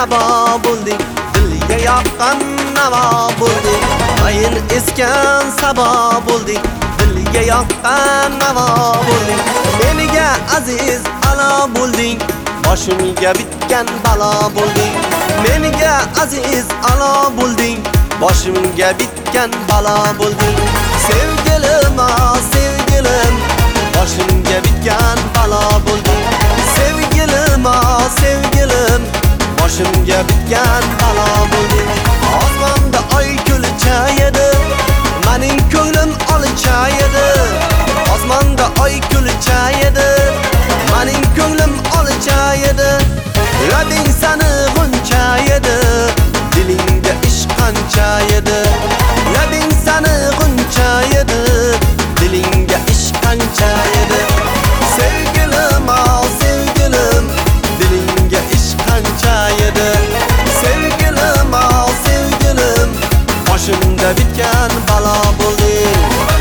sabo bo'lding, dilga yoqqan navo bo'lding. Mayin esgan sabo bo'lding, dilga yoqqan navo bo'lding. Menga aziz alo bo'lding, boshimga bitgan balo bo'lding. Menga aziz alo bo'lding, boshimga bitgan balo bo'lding. Sevgilim, sevgilim, boshimga bitgan balo bo'lding. Sevgilim, sevgilim, boshimga bitgan balo bo'lding. Osmonda oy kulcha edi, mening ko'nglim olcha edi. Osmonda oy kulcha edi, mening ko'nglim olcha edi. Labing sani g'uncha edi, dilingda ishq qancha edi. Labing sani g'uncha edi, dilingga ishq qancha edi. Sevgilim, sevgilim, dilingga ishq qancha edi. Sevgilim, sevgilim, boshimda bitgan balo bo'lding.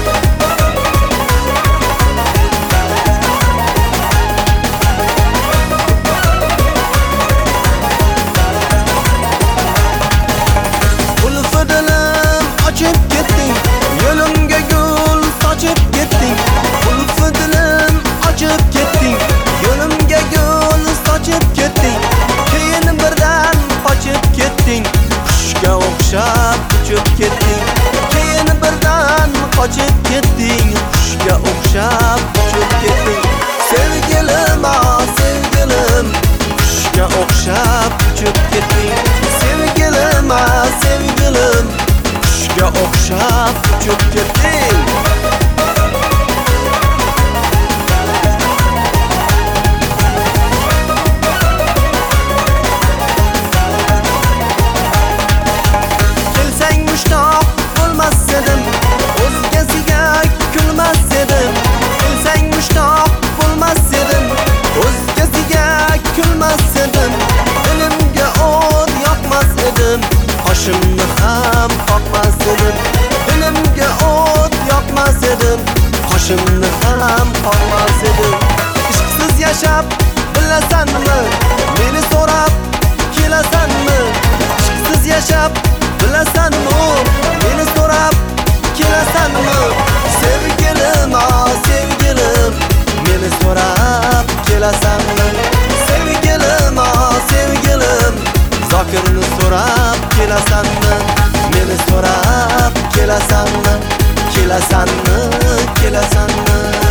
Ochib ketding, yo'limga gul sochib ketding. Qulfi dilim ochib ketding, yo'limga gul sochib ketding. Keyin birdan qochib ketding, qushga o'xshab uchib ketding. Keyin birdan qochib ketding, qushga o'xshab uchib ketding. Sevgilim, sevgilim, qushga o'xshab uchib ketding. Sevgilim, sevgilim, qushga o'xshab uchib ketding. Kelsang mushtoq bo'lmas edim, o'zgasiga kulmas edim. Kelsang mushtoq bo'lmas edim, o'zgasiga kulmas edim. Dilimga o't yoqmas edim, qoshimni ham qoqmas edim. Dilimga o't yoqmas edim, qoshimni ham qoqmas edim. Ishqsiz yashab bilasanmi, meni so'rab kelasanmi? Ishqsiz yashab bilasanmi, meni so'rab kelasanmi? Sevgilim, sevgilim, meni so'rab kelasanmi? Sevgilim, sevgilim, Zokirni so'rab kelasanmi? Meni so'rab kelasanmi? Kelasanmi? Kelasanmi?